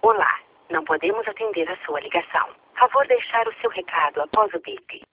Olá, não podemos atender a sua ligação. Favor deixar o seu recado após o bip.